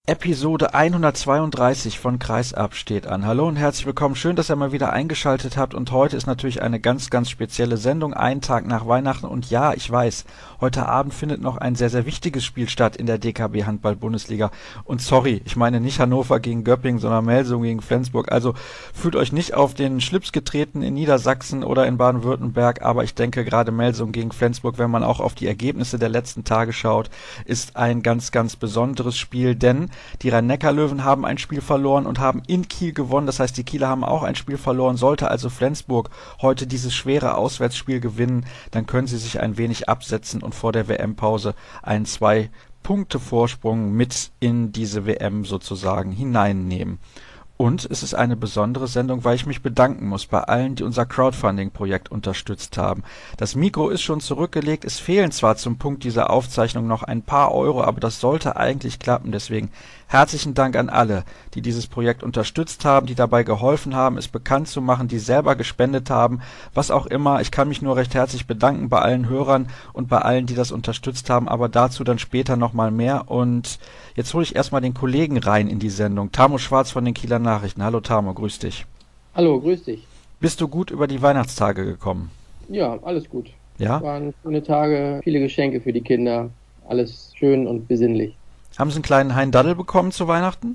Episode 132 von Kreisab steht an. Hallo und herzlich willkommen. Schön, dass ihr mal wieder eingeschaltet habt. Und heute ist natürlich eine ganz, ganz spezielle Sendung, einen Tag nach Weihnachten. Und ja, ich weiß, heute Abend findet noch ein sehr, sehr wichtiges Spiel statt in der DKB Handball-Bundesliga. Und sorry, ich meine nicht Hannover gegen Göppingen, sondern Melsungen gegen Flensburg. Also fühlt euch nicht auf den Schlips getreten in Niedersachsen oder in Baden-Württemberg. Aber ich denke, gerade Melsungen gegen Flensburg, wenn man auch auf die Ergebnisse der letzten Tage schaut, ist ein ganz, ganz besonderes Spiel. Denn die Rhein-Neckar-Löwen haben ein Spiel verloren und haben in Kiel gewonnen. Das heißt, die Kieler haben auch ein Spiel verloren. Sollte also Flensburg heute dieses schwere Auswärtsspiel gewinnen, dann können sie sich ein wenig absetzen und vor der WM-Pause einen 2-Punkte-Vorsprung mit in diese WM sozusagen hineinnehmen. Und es ist eine besondere Sendung, weil ich mich bedanken muss bei allen, die unser Crowdfunding-Projekt unterstützt haben. Das Mikro ist schon zurückgelegt. Es fehlen zwar zum Punkt dieser Aufzeichnung noch ein paar Euro, aber das sollte eigentlich klappen. Deswegen herzlichen Dank an alle, die dieses Projekt unterstützt haben, die dabei geholfen haben, es bekannt zu machen, die selber gespendet haben, was auch immer. Ich kann mich nur recht herzlich bedanken bei allen Hörern und bei allen, die das unterstützt haben, aber dazu dann später nochmal mehr. Und jetzt hole ich erstmal den Kollegen rein in die Sendung. Tamo Schwarz von den Kieler Nachrichten. Hallo Tamo, grüß dich. Hallo, grüß dich. Bist du gut über die Weihnachtstage gekommen? Ja, alles gut. Ja? Waren schöne Tage, viele Geschenke für die Kinder. Alles schön und besinnlich. Haben sie einen kleinen Hein-Daddel bekommen zu Weihnachten?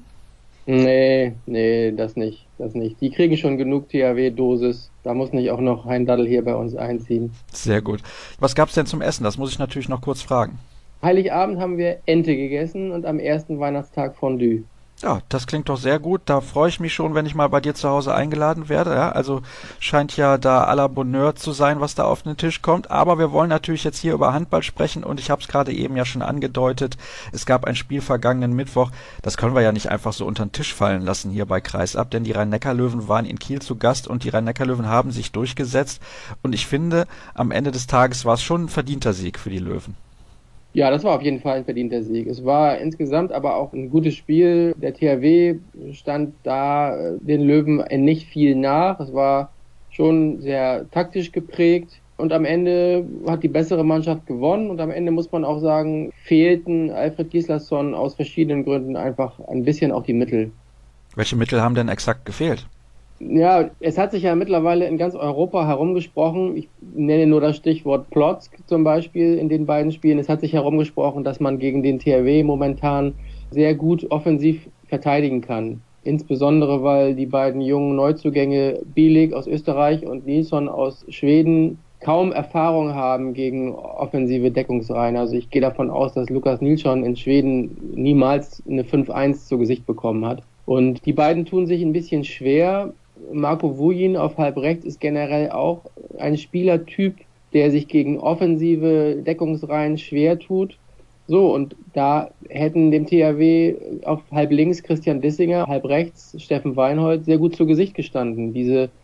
Nee, das nicht. Das nicht. Die kriegen schon genug THW-Dosis. Da muss nicht auch noch ein Daddel hier bei uns einziehen. Sehr gut. Was gab's denn zum Essen? Das muss ich natürlich noch kurz fragen. Heiligabend haben wir Ente gegessen und am ersten Weihnachtstag Fondue. Ja, das klingt doch sehr gut. Da freue ich mich schon, wenn ich mal bei dir zu Hause eingeladen werde. Ja, also scheint ja da à la Bonheur zu sein, was da auf den Tisch kommt. Aber wir wollen natürlich jetzt hier über Handball sprechen und ich habe es gerade eben ja schon angedeutet. Es gab ein Spiel vergangenen Mittwoch. Das können wir ja nicht einfach so unter den Tisch fallen lassen hier bei Kreisab, denn die Rhein-Neckar-Löwen waren in Kiel zu Gast und die Rhein-Neckar-Löwen haben sich durchgesetzt. Und ich finde, am Ende des Tages war es schon ein verdienter Sieg für die Löwen. Ja, das war auf jeden Fall ein verdienter Sieg. Es war insgesamt aber auch ein gutes Spiel. Der THW stand da den Löwen nicht viel nach. Es war schon sehr taktisch geprägt. Und am Ende hat die bessere Mannschaft gewonnen. Und am Ende muss man auch sagen, fehlten Alfred Gislason aus verschiedenen Gründen einfach ein bisschen auch die Mittel. Welche Mittel haben denn exakt gefehlt? Ja, es hat sich ja mittlerweile in ganz Europa herumgesprochen. Ich nenne nur das Stichwort Plotzk zum Beispiel in den beiden Spielen. Es hat sich herumgesprochen, dass man gegen den THW momentan sehr gut offensiv verteidigen kann. Insbesondere, weil die beiden jungen Neuzugänge Bielik aus Österreich und Nilsson aus Schweden kaum Erfahrung haben gegen offensive Deckungsreihen. Also ich gehe davon aus, dass Lukas Nilsson in Schweden niemals eine 5-1 zu Gesicht bekommen hat. Und die beiden tun sich ein bisschen schwer. Marco Vujin auf halb rechts ist generell auch ein Spielertyp, der sich gegen offensive Deckungsreihen schwer tut. So, und da hätten dem THW auf halb links Christian Dissinger, halb rechts Steffen Weinhold sehr gut zu Gesicht gestanden.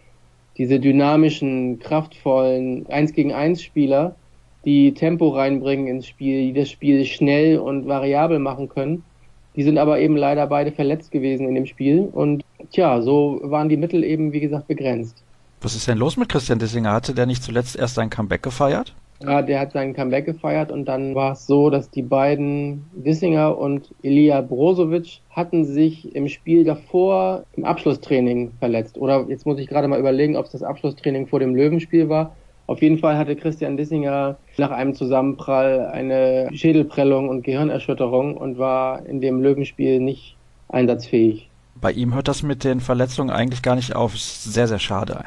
Diese dynamischen, kraftvollen 1 gegen 1 Spieler, die Tempo reinbringen ins Spiel, die das Spiel schnell und variabel machen können. Die sind aber eben leider beide verletzt gewesen in dem Spiel und tja, so waren die Mittel eben, wie gesagt, begrenzt. Was ist denn los mit Christian Dissinger? Hatte der nicht zuletzt erst sein Comeback gefeiert? Ja, der hat seinen Comeback gefeiert und dann war es so, dass die beiden, Dissinger und Ilija Brozovic, hatten sich im Spiel davor im Abschlusstraining verletzt. Oder jetzt muss ich gerade mal überlegen, ob es das Abschlusstraining vor dem Löwenspiel war. Auf jeden Fall hatte Christian Dissinger nach einem Zusammenprall eine Schädelprellung und Gehirnerschütterung und war in dem Löwenspiel nicht einsatzfähig. Bei ihm hört das mit den Verletzungen eigentlich gar nicht auf. Ist sehr, sehr schade.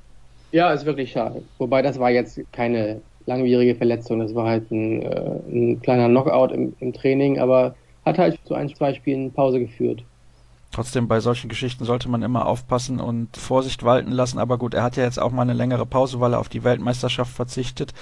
Ja, ist wirklich schade. Wobei das war jetzt keine langwierige Verletzung, das war halt ein kleiner Knockout im Training, aber hat halt zu 1, 2 Spielen Pause geführt. Trotzdem, bei solchen Geschichten sollte man immer aufpassen und Vorsicht walten lassen. Aber gut, er hat ja jetzt auch mal eine längere Pause, weil er auf die Weltmeisterschaft verzichtet.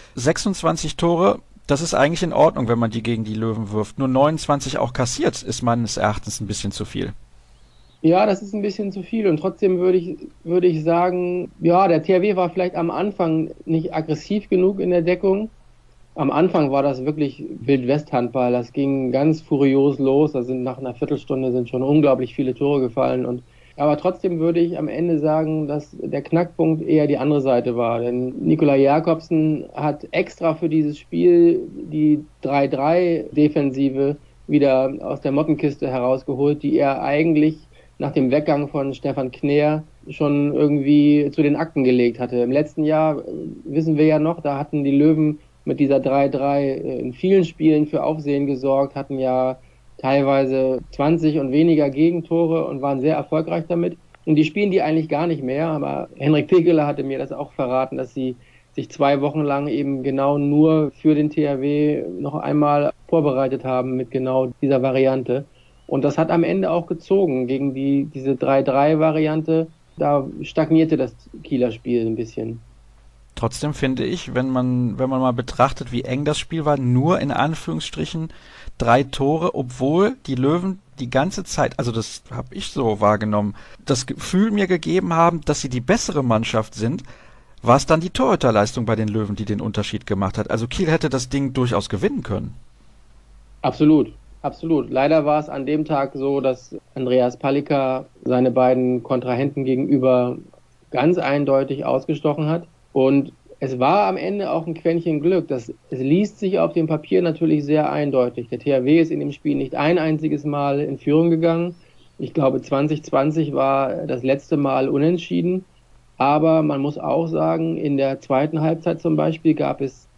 26 Tore, das ist eigentlich in Ordnung, wenn man die gegen die Löwen wirft. Nur 29 auch kassiert, ist meines Erachtens ein bisschen zu viel. Ja, das ist ein bisschen zu viel und trotzdem würde ich sagen, ja, der THW war vielleicht am Anfang nicht aggressiv genug in der Deckung. Am Anfang war das wirklich Wild-West-Handball. Das ging ganz furios los. Da sind nach einer Viertelstunde sind schon unglaublich viele Tore gefallen. Aber trotzdem würde ich am Ende sagen, dass der Knackpunkt eher die andere Seite war. Denn Nikolai Jakobsen hat extra für dieses Spiel die 3-3-Defensive wieder aus der Mottenkiste herausgeholt, die er eigentlich nach dem Weggang von Stefan Kner schon irgendwie zu den Akten gelegt hatte. Im letzten Jahr, wissen wir ja noch, da hatten die Löwen mit dieser 3-3 in vielen Spielen für Aufsehen gesorgt, hatten ja teilweise 20 und weniger Gegentore und waren sehr erfolgreich damit. Und die spielen die eigentlich gar nicht mehr, aber Henrik Pekeler hatte mir das auch verraten, dass sie sich 2 Wochen lang eben genau nur für den THW noch einmal vorbereitet haben mit genau dieser Variante. Und das hat am Ende auch gezogen gegen diese 3-3-Variante. Da stagnierte das Kieler Spiel ein bisschen. Trotzdem finde ich, wenn man mal betrachtet, wie eng das Spiel war, nur in Anführungsstrichen 3 Tore, obwohl die Löwen die ganze Zeit, also das habe ich so wahrgenommen, das Gefühl mir gegeben haben, dass sie die bessere Mannschaft sind, war es dann die Torhüterleistung bei den Löwen, die den Unterschied gemacht hat. Also Kiel hätte das Ding durchaus gewinnen können. Absolut, absolut. Leider war es an dem Tag so, dass Andreas Palicka seine beiden Kontrahenten gegenüber ganz eindeutig ausgestochen hat. Und es war am Ende auch ein Quäntchen Glück. Es liest sich auf dem Papier natürlich sehr eindeutig. Der THW ist in dem Spiel nicht ein einziges Mal in Führung gegangen. Ich glaube, 2020 war das letzte Mal unentschieden. Aber man muss auch sagen, in der zweiten Halbzeit zum Beispiel gab es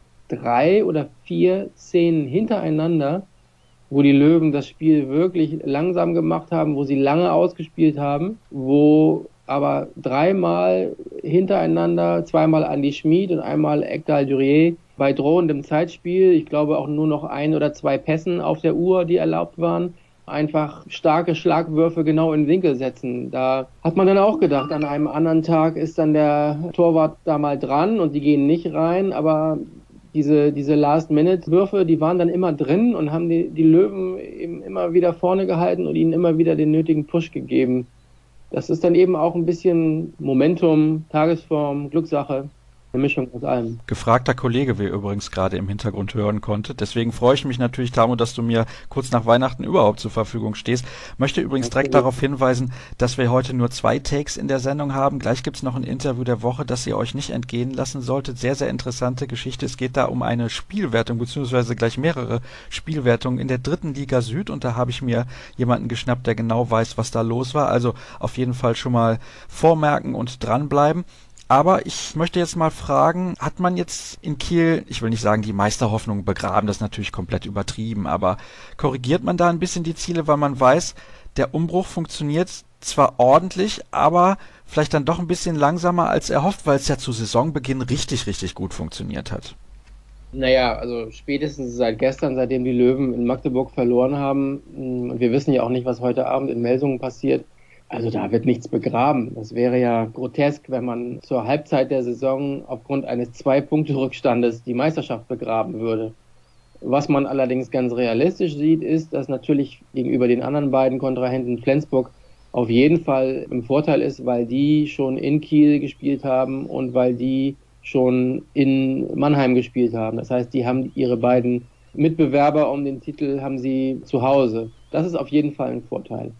3 oder 4 Szenen hintereinander, wo die Löwen das Spiel wirklich langsam gemacht haben, wo sie lange ausgespielt haben, wo aber 3-mal hintereinander, 2-mal Andy Schmid und einmal Ekdal Durier bei drohendem Zeitspiel, ich glaube auch nur noch 1 oder 2 Pässen auf der Uhr, die erlaubt waren, einfach starke Schlagwürfe genau in den Winkel setzen. Da hat man dann auch gedacht, an einem anderen Tag ist dann der Torwart da mal dran und die gehen nicht rein, aber diese Last-Minute-Würfe, die waren dann immer drin und haben die Löwen eben immer wieder vorne gehalten und ihnen immer wieder den nötigen Push gegeben. Das ist dann eben auch ein bisschen Momentum, Tagesform, Glückssache. Eine Mischung aus allem. Gefragter Kollege, wie ihr übrigens gerade im Hintergrund hören konntet. Deswegen freue ich mich natürlich, Tamo, dass du mir kurz nach Weihnachten überhaupt zur Verfügung stehst. Möchte übrigens direkt darauf hinweisen, dass wir heute nur 2 Takes in der Sendung haben. Gleich gibt's noch ein Interview der Woche, das ihr euch nicht entgehen lassen solltet. Sehr, sehr interessante Geschichte. Es geht da um eine Spielwertung, beziehungsweise gleich mehrere Spielwertungen in der 3. Liga Süd. Und da habe ich mir jemanden geschnappt, der genau weiß, was da los war. Also auf jeden Fall schon mal vormerken und dranbleiben. Aber ich möchte jetzt mal fragen, hat man jetzt in Kiel, ich will nicht sagen, die Meisterhoffnung begraben, das ist natürlich komplett übertrieben, aber korrigiert man da ein bisschen die Ziele, weil man weiß, der Umbruch funktioniert zwar ordentlich, aber vielleicht dann doch ein bisschen langsamer als erhofft, weil es ja zu Saisonbeginn richtig, richtig gut funktioniert hat. Naja, also spätestens seit gestern, seitdem die Löwen in Magdeburg verloren haben, und wir wissen ja auch nicht, was heute Abend in Melsungen passiert, also da wird nichts begraben. Das wäre ja grotesk, wenn man zur Halbzeit der Saison aufgrund eines 2-Punkte-Rückstandes die Meisterschaft begraben würde. Was man allerdings ganz realistisch sieht, ist, dass natürlich gegenüber den anderen beiden Kontrahenten Flensburg auf jeden Fall im Vorteil ist, weil die schon in Kiel gespielt haben und weil die schon in Mannheim gespielt haben. Das heißt, die haben ihre beiden Mitbewerber um den Titel haben sie zu Hause. Das ist auf jeden Fall ein Vorteil.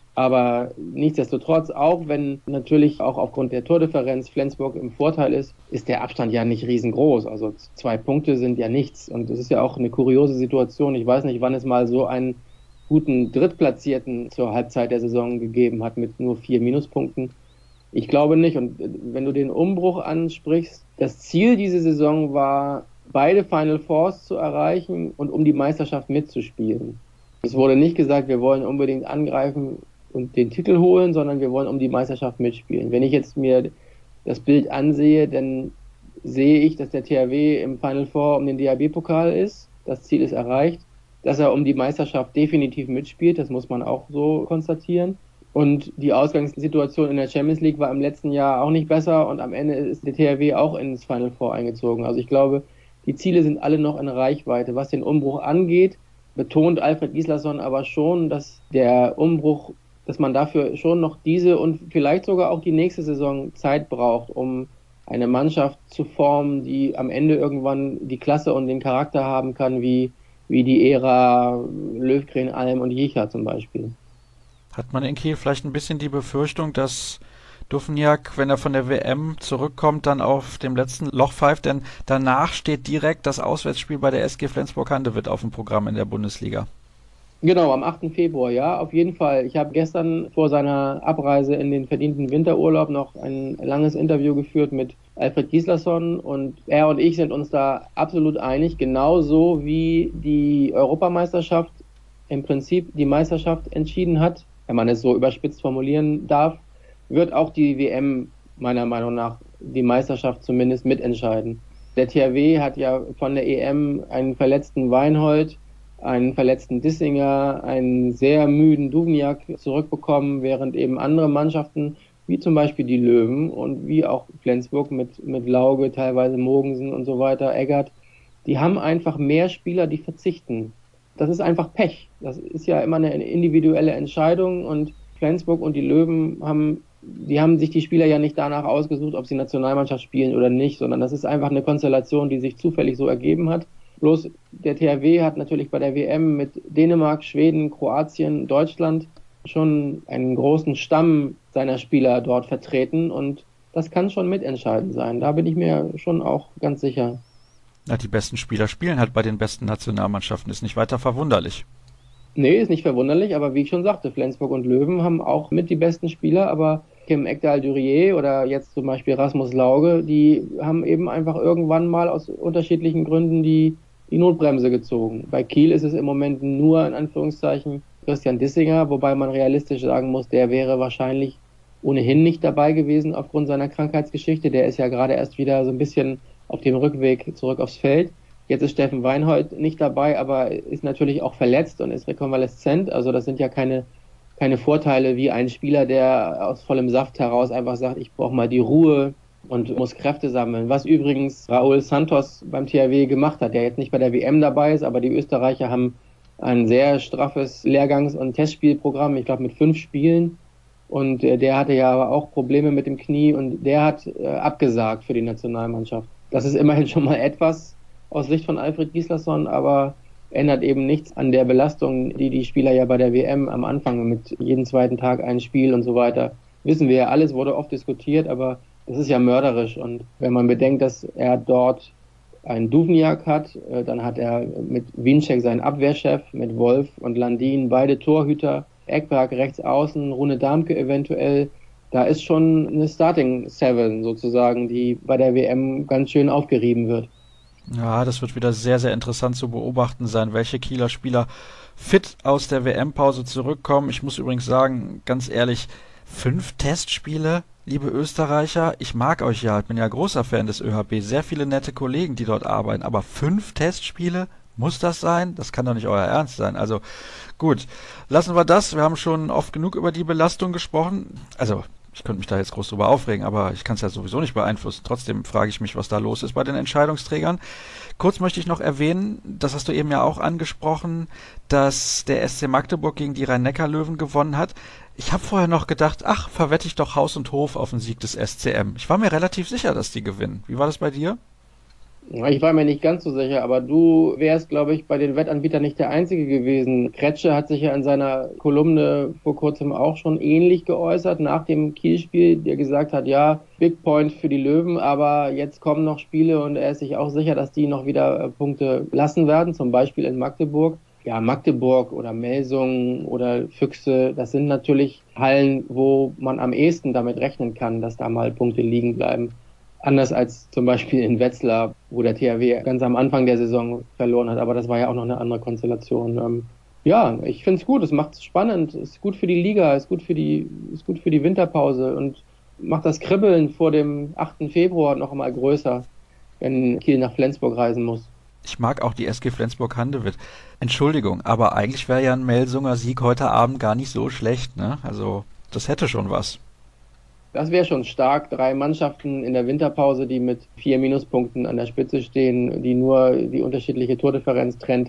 Aber nichtsdestotrotz, auch wenn natürlich auch aufgrund der Tordifferenz Flensburg im Vorteil ist der Abstand ja nicht riesengroß. Also 2 Punkte sind ja nichts. Und es ist ja auch eine kuriose Situation. Ich weiß nicht, wann es mal so einen guten Drittplatzierten zur Halbzeit der Saison gegeben hat mit nur 4 Minuspunkten. Ich glaube nicht. Und wenn du den Umbruch ansprichst, das Ziel diese Saison war, beide Final Fours zu erreichen und um die Meisterschaft mitzuspielen. Es wurde nicht gesagt, wir wollen unbedingt angreifen und den Titel holen, sondern wir wollen um die Meisterschaft mitspielen. Wenn ich jetzt mir das Bild ansehe, dann sehe ich, dass der THW im Final Four um den DHB-Pokal ist. Das Ziel ist erreicht. Dass er um die Meisterschaft definitiv mitspielt, das muss man auch so konstatieren. Und die Ausgangssituation in der Champions League war im letzten Jahr auch nicht besser und am Ende ist der THW auch ins Final Four eingezogen. Also ich glaube, die Ziele sind alle noch in Reichweite. Was den Umbruch angeht, betont Alfred Gislason aber schon, dass der Umbruch, dass man dafür schon noch diese und vielleicht sogar auch die nächste Saison Zeit braucht, um eine Mannschaft zu formen, die am Ende irgendwann die Klasse und den Charakter haben kann, wie die Ära Löwgren, Alm und Jicha zum Beispiel. Hat man in Kiel vielleicht ein bisschen die Befürchtung, dass Dufniak, wenn er von der WM zurückkommt, dann auf dem letzten Loch pfeift, denn danach steht direkt das Auswärtsspiel bei der SG Flensburg-Handewitt auf dem Programm in der Bundesliga. Genau, am 8. Februar, ja, auf jeden Fall. Ich habe gestern vor seiner Abreise in den verdienten Winterurlaub noch ein langes Interview geführt mit Alfred Gislason und er und ich sind uns da absolut einig, genauso wie die Europameisterschaft im Prinzip die Meisterschaft entschieden hat, wenn man es so überspitzt formulieren darf, wird auch die WM meiner Meinung nach die Meisterschaft zumindest mitentscheiden. Der THW hat ja von der EM einen verletzten Weinhold, einen verletzten Dissinger, einen sehr müden Duvniak zurückbekommen, während eben andere Mannschaften, wie zum Beispiel die Löwen und wie auch Flensburg mit Lauge, teilweise Mogensen und so weiter, Eggert, die haben einfach mehr Spieler, die verzichten. Das ist einfach Pech. Das ist ja immer eine individuelle Entscheidung und Flensburg und die Löwen haben sich die Spieler ja nicht danach ausgesucht, ob sie Nationalmannschaft spielen oder nicht, sondern das ist einfach eine Konstellation, die sich zufällig so ergeben hat. Bloß der THW hat natürlich bei der WM mit Dänemark, Schweden, Kroatien, Deutschland schon einen großen Stamm seiner Spieler dort vertreten und das kann schon mitentscheidend sein. Da bin ich mir schon auch ganz sicher. Na, die besten Spieler spielen halt bei den besten Nationalmannschaften, ist nicht weiter verwunderlich. Nee, ist nicht verwunderlich, aber wie ich schon sagte, Flensburg und Löwen haben auch mit die besten Spieler, aber Kim Ekdal-Durier oder jetzt zum Beispiel Rasmus Lauge, die haben eben einfach irgendwann mal aus unterschiedlichen Gründen die Notbremse gezogen. Bei Kiel ist es im Moment nur in Anführungszeichen Christian Dissinger, wobei man realistisch sagen muss, der wäre wahrscheinlich ohnehin nicht dabei gewesen aufgrund seiner Krankheitsgeschichte. Der ist ja gerade erst wieder so ein bisschen auf dem Rückweg zurück aufs Feld. Jetzt ist Steffen Weinhold nicht dabei, aber ist natürlich auch verletzt und ist rekonvaleszent. Also das sind ja keine Vorteile wie ein Spieler, der aus vollem Saft heraus einfach sagt, ich brauche mal die Ruhe und muss Kräfte sammeln. Was übrigens Raúl Santos beim THW gemacht hat, der jetzt nicht bei der WM dabei ist, aber die Österreicher haben ein sehr straffes Lehrgangs- und Testspielprogramm, ich glaube mit 5 Spielen. Und der hatte ja aber auch Probleme mit dem Knie und der hat abgesagt für die Nationalmannschaft. Das ist immerhin schon mal etwas aus Sicht von Alfred Gislason, aber ändert eben nichts an der Belastung, die die Spieler ja bei der WM am Anfang mit jedem zweiten Tag ein Spiel und so weiter. Wissen wir ja, alles wurde oft diskutiert, aber das ist ja mörderisch. Und wenn man bedenkt, dass er dort einen Duvniak hat, dann hat er mit Winczek seinen Abwehrchef, mit Wolf und Landin beide Torhüter, Ekberg rechts außen, Rune Darmke eventuell. Da ist schon eine Starting Seven sozusagen, die bei der WM ganz schön aufgerieben wird. Ja, das wird wieder sehr, sehr interessant zu beobachten sein, welche Kieler Spieler fit aus der WM-Pause zurückkommen. Ich muss übrigens sagen, ganz ehrlich, 5 Testspiele, liebe Österreicher, ich mag euch ja, ich bin ja großer Fan des ÖHB, sehr viele nette Kollegen, die dort arbeiten, aber 5 Testspiele, muss das sein? Das kann doch nicht euer Ernst sein. Also gut, lassen wir das. Wir haben schon oft genug über die Belastung gesprochen. Also ich könnte mich da jetzt groß drüber aufregen, aber ich kann es ja sowieso nicht beeinflussen. Trotzdem frage ich mich, was da los ist bei den Entscheidungsträgern. Kurz möchte ich noch erwähnen, das hast du eben ja auch angesprochen, dass der SC Magdeburg gegen die Rhein-Neckar-Löwen gewonnen hat. Ich habe vorher noch gedacht, ach, verwette ich doch Haus und Hof auf den Sieg des SCM. Ich war mir relativ sicher, dass die gewinnen. Wie war das bei dir? Ich war mir nicht ganz so sicher, aber du wärst, glaube ich, bei den Wettanbietern nicht der Einzige gewesen. Kretsche hat sich ja in seiner Kolumne vor kurzem auch schon ähnlich geäußert nach dem Kiel-Spiel, der gesagt hat, ja, Big Point für die Löwen, aber jetzt kommen noch Spiele und er ist sich auch sicher, dass die noch wieder Punkte lassen werden, zum Beispiel in Magdeburg. Ja, Magdeburg oder Melsungen oder Füchse, das sind natürlich Hallen, wo man am ehesten damit rechnen kann, dass da mal Punkte liegen bleiben. Anders als zum Beispiel in Wetzlar, wo der THW ganz am Anfang der Saison verloren hat. Aber das war ja auch noch eine andere Konstellation. Ja, ich finde es gut. Es macht es spannend. Es ist gut für die Liga. Es ist gut für die Winterpause und macht das Kribbeln vor dem 8. Februar noch einmal größer, wenn Kiel nach Flensburg reisen muss. Ich mag auch die SG Flensburg-Handewitt. Entschuldigung, aber eigentlich wäre ja ein Melsunger Sieg heute Abend gar nicht so schlecht, ne? Also, das hätte schon was. Das wäre schon stark. 3 Mannschaften in der Winterpause, die mit 4 Minuspunkten an der Spitze stehen, die nur die unterschiedliche Tordifferenz trennt.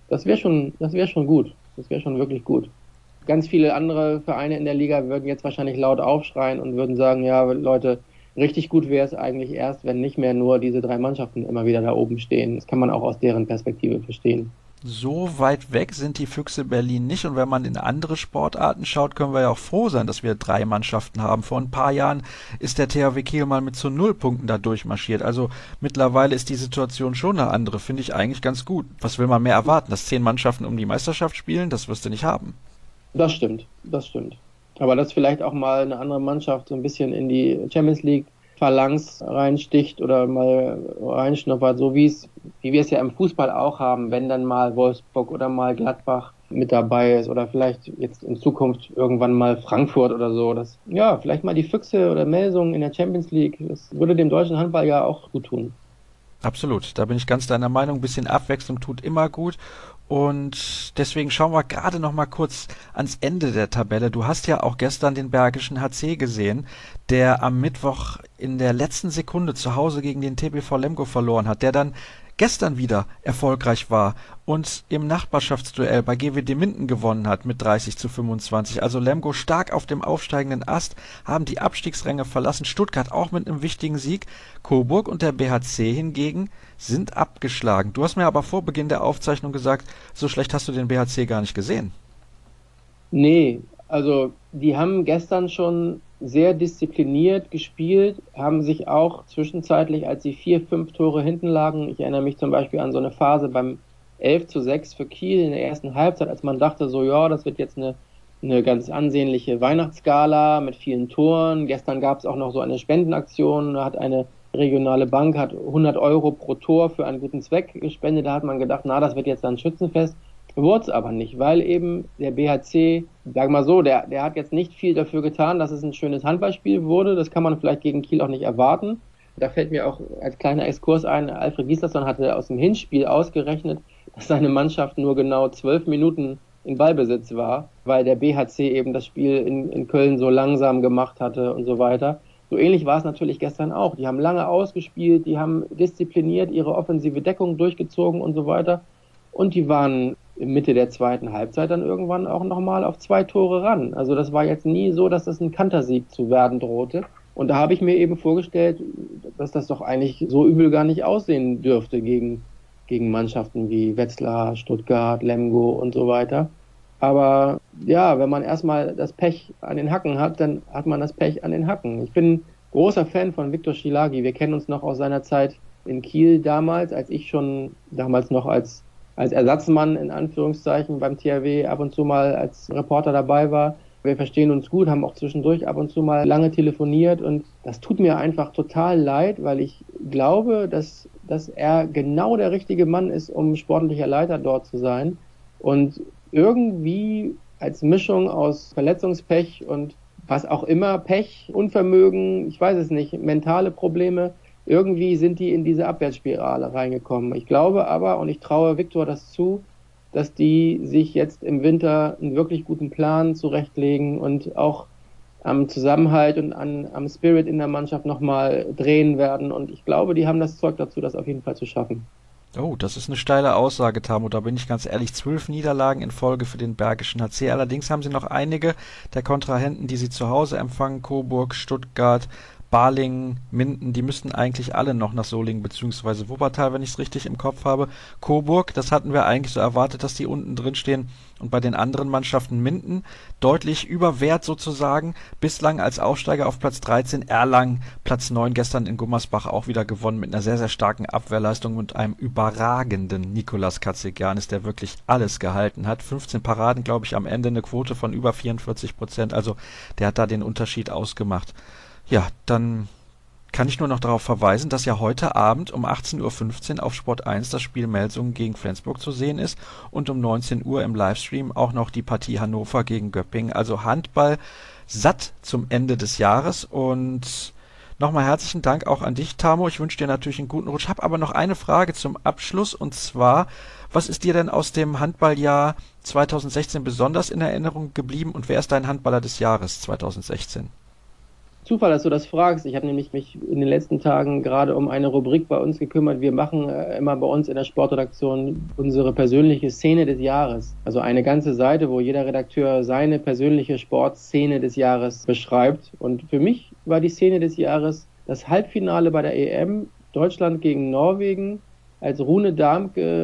Das wäre schon gut. Das wäre schon wirklich gut. Ganz viele andere Vereine in der Liga würden jetzt wahrscheinlich laut aufschreien und würden sagen, ja, Leute, richtig gut wäre es eigentlich erst, wenn nicht mehr nur diese 3 Mannschaften immer wieder da oben stehen. Das kann man auch aus deren Perspektive verstehen. So weit weg sind die Füchse Berlin nicht. Und wenn man in andere Sportarten schaut, können wir ja auch froh sein, dass wir 3 Mannschaften haben. Vor ein paar Jahren ist der THW Kiel mal mit so 0 Punkten da durchmarschiert. Also mittlerweile ist die Situation schon eine andere. Finde ich eigentlich ganz gut. Was will man mehr erwarten? Dass 10 Mannschaften um die Meisterschaft spielen? Das wirst du nicht haben. Das stimmt, das stimmt. Aber dass vielleicht auch mal eine andere Mannschaft so ein bisschen in die Champions League Phalanx reinsticht oder mal reinschnuppert, wie wir es ja im Fußball auch haben, wenn dann mal Wolfsburg oder mal Gladbach mit dabei ist oder vielleicht jetzt in Zukunft irgendwann mal Frankfurt oder so. Ja, vielleicht mal die Füchse oder Melsungen in der Champions League. Das würde dem deutschen Handball ja auch gut tun. Absolut, da bin ich ganz deiner Meinung. Ein bisschen Abwechslung tut immer gut. Und deswegen schauen wir gerade noch mal kurz ans Ende der Tabelle. Du hast ja auch gestern den Bergischen HC gesehen, der am Mittwoch in der letzten Sekunde zu Hause gegen den TBV Lemgo verloren hat, der dann gestern wieder erfolgreich war und im Nachbarschaftsduell bei GWD Minden gewonnen hat mit 30:25. Also Lemgo stark auf dem aufsteigenden Ast, haben die Abstiegsränge verlassen. Stuttgart auch mit einem wichtigen Sieg. Coburg und der BHC hingegen sind abgeschlagen. Du hast mir aber vor Beginn der Aufzeichnung gesagt, so schlecht hast du den BHC gar nicht gesehen. Nee, also die haben gestern schon sehr diszipliniert gespielt, haben sich auch zwischenzeitlich, als sie 4, 5 Tore hinten lagen, ich erinnere mich zum Beispiel an so eine Phase beim 11:6 für Kiel in der ersten Halbzeit, als man dachte so, ja, das wird jetzt eine ganz ansehnliche Weihnachtsgala mit vielen Toren. Gestern gab es auch noch so eine Spendenaktion, da hat eine regionale Bank hat 100 Euro pro Tor für einen guten Zweck gespendet. Da hat man gedacht, na, das wird jetzt dann Schützenfest. Wurde es aber nicht, weil eben der BHC, sag mal so, der hat jetzt nicht viel dafür getan, dass es ein schönes Handballspiel wurde. Das kann man vielleicht gegen Kiel auch nicht erwarten. Da fällt mir auch als kleiner Exkurs ein, Alfred Gislason hatte aus dem Hinspiel ausgerechnet, dass seine Mannschaft nur genau 12 Minuten in Ballbesitz war, weil der BHC eben das Spiel in Köln so langsam gemacht hatte und so weiter. So ähnlich war es natürlich gestern auch. Die haben lange ausgespielt, die haben diszipliniert ihre offensive Deckung durchgezogen und so weiter. Und die waren Mitte der zweiten Halbzeit dann irgendwann auch nochmal auf 2 Tore ran. Also das war jetzt nie so, dass das ein Kantersieg zu werden drohte. Und da habe ich mir eben vorgestellt, dass das doch eigentlich so übel gar nicht aussehen dürfte gegen Mannschaften wie Wetzlar, Stuttgart, Lemgo und so weiter. Aber ja, wenn man erstmal das Pech an den Hacken hat, dann hat man das Pech an den Hacken. Ich bin großer Fan von Viktor Schilági. Wir kennen uns noch aus seiner Zeit in Kiel damals, als ich schon damals noch als Ersatzmann in Anführungszeichen beim THW ab und zu mal als Reporter dabei war. Wir verstehen uns gut, haben auch zwischendurch ab und zu mal lange telefoniert und das tut mir einfach total leid, weil ich glaube, dass er genau der richtige Mann ist, um sportlicher Leiter dort zu sein. Und irgendwie als Mischung aus Verletzungspech und was auch immer, Pech, Unvermögen, ich weiß es nicht, mentale Probleme, irgendwie sind die in diese Abwärtsspirale reingekommen. Ich glaube aber, und ich traue Viktor das zu, dass die sich jetzt im Winter einen wirklich guten Plan zurechtlegen und auch am Zusammenhalt und am Spirit in der Mannschaft nochmal drehen werden. Und ich glaube, die haben das Zeug dazu, das auf jeden Fall zu schaffen. Oh, das ist eine steile Aussage, Tamu. Da bin ich ganz ehrlich. 12 Niederlagen in Folge für den Bergischen HC. Allerdings haben sie noch einige der Kontrahenten, die sie zu Hause empfangen. Coburg, Stuttgart, Balingen, Minden, die müssten eigentlich alle noch nach Solingen bzw. Wuppertal, wenn ich es richtig im Kopf habe. Coburg, das hatten wir eigentlich so erwartet, dass die unten drin stehen. Und bei den anderen Mannschaften Minden deutlich über Wert sozusagen. Bislang als Aufsteiger auf Platz 13, Erlangen Platz 9, gestern in Gummersbach auch wieder gewonnen mit einer sehr, sehr starken Abwehrleistung und einem überragenden Nicolas Katzigiannis, der wirklich alles gehalten hat. 15 Paraden, glaube ich, am Ende eine Quote von über 44%. Also der hat da den Unterschied ausgemacht. Ja, dann kann ich nur noch darauf verweisen, dass ja heute Abend um 18:15 Uhr auf Sport 1 das Spiel Melsungen gegen Flensburg zu sehen ist und um 19 Uhr im Livestream auch noch die Partie Hannover gegen Göppingen. Also Handball satt zum Ende des Jahres und nochmal herzlichen Dank auch an dich, Tamo. Ich wünsche dir natürlich einen guten Rutsch. Habe aber noch eine Frage zum Abschluss und zwar, was ist dir denn aus dem Handballjahr 2016 besonders in Erinnerung geblieben und wer ist dein Handballer des Jahres 2016? Zufall, dass du das fragst. Ich habe nämlich mich in den letzten Tagen gerade um eine Rubrik bei uns gekümmert. Wir machen immer bei uns in der Sportredaktion unsere persönliche Szene des Jahres. Also eine ganze Seite, wo jeder Redakteur seine persönliche Sportszene des Jahres beschreibt. Und für mich war die Szene des Jahres das Halbfinale bei der EM, Deutschland gegen Norwegen, als Rune Darmke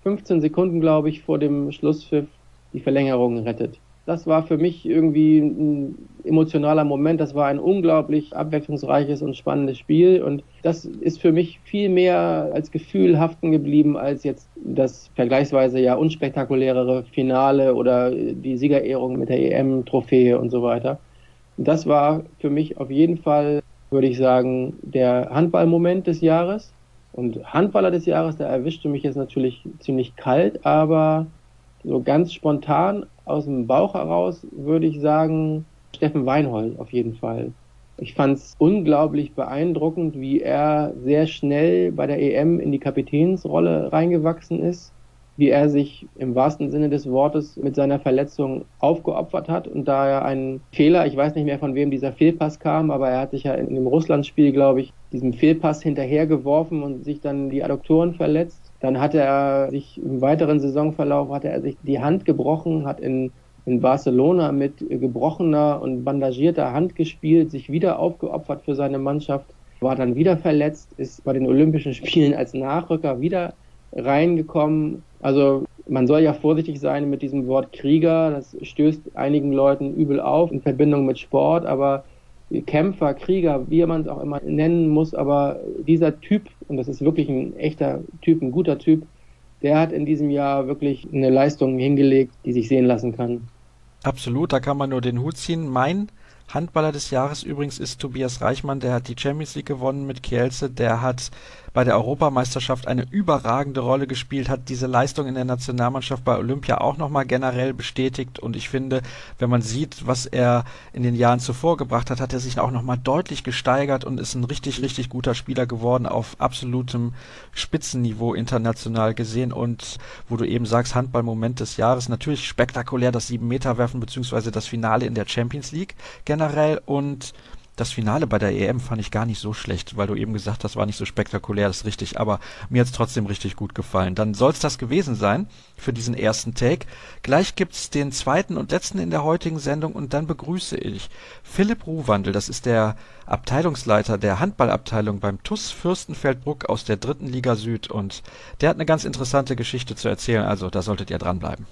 15 Sekunden, glaube ich, vor dem Schlusspfiff die Verlängerung rettet. Das war für mich irgendwie ein emotionaler Moment. Das war ein unglaublich abwechslungsreiches und spannendes Spiel. Und das ist für mich viel mehr als Gefühl haften geblieben, als jetzt das vergleichsweise ja unspektakulärere Finale oder die Siegerehrung mit der EM-Trophäe und so weiter. Das war für mich auf jeden Fall, würde ich sagen, der Handballmoment des Jahres. Und Handballer des Jahres, da erwischte mich jetzt natürlich ziemlich kalt, aber so ganz spontan aus dem Bauch heraus würde ich sagen, Steffen Weinhold auf jeden Fall. Ich fand es unglaublich beeindruckend, wie er sehr schnell bei der EM in die Kapitänsrolle reingewachsen ist, wie er sich im wahrsten Sinne des Wortes mit seiner Verletzung aufgeopfert hat und da er einen Fehler, ich weiß nicht mehr von wem dieser Fehlpass kam, aber er hat sich ja in dem Russland-Spiel, glaube ich, diesem Fehlpass hinterhergeworfen und sich dann die Adduktoren verletzt. Dann hatte er sich im weiteren Saisonverlauf sich die Hand gebrochen, hat in Barcelona mit gebrochener und bandagierter Hand gespielt, sich wieder aufgeopfert für seine Mannschaft, war dann wieder verletzt, ist bei den Olympischen Spielen als Nachrücker wieder reingekommen. Also man soll ja vorsichtig sein mit diesem Wort Krieger, das stößt einigen Leuten übel auf in Verbindung mit Sport, aber Kämpfer, Krieger, wie man es auch immer nennen muss, aber dieser Typ, und das ist wirklich ein echter Typ, ein guter Typ, der hat in diesem Jahr wirklich eine Leistung hingelegt, die sich sehen lassen kann. Absolut, da kann man nur den Hut ziehen. Mein Handballer des Jahres übrigens ist Tobias Reichmann, der hat die Champions League gewonnen mit Kielce, der hat bei der Europameisterschaft eine überragende Rolle gespielt, hat diese Leistung in der Nationalmannschaft bei Olympia auch nochmal generell bestätigt und ich finde, wenn man sieht, was er in den Jahren zuvor gebracht hat, hat er sich auch nochmal deutlich gesteigert und ist ein richtig, richtig guter Spieler geworden auf absolutem Spitzenniveau international gesehen und wo du eben sagst, Handballmoment des Jahres, natürlich spektakulär das 7-Meter-Werfen beziehungsweise das Finale in der Champions League generell und das Finale bei der EM fand ich gar nicht so schlecht, weil du eben gesagt hast, war nicht so spektakulär, das ist richtig, aber mir hat's trotzdem richtig gut gefallen. Dann soll's das gewesen sein für diesen ersten Take. Gleich gibt's den zweiten und letzten in der heutigen Sendung und dann begrüße ich Philipp Ruhwandel, das ist der Abteilungsleiter der Handballabteilung beim TuS Fürstenfeldbruck aus der 3. Liga Süd und der hat eine ganz interessante Geschichte zu erzählen, also da solltet ihr dranbleiben.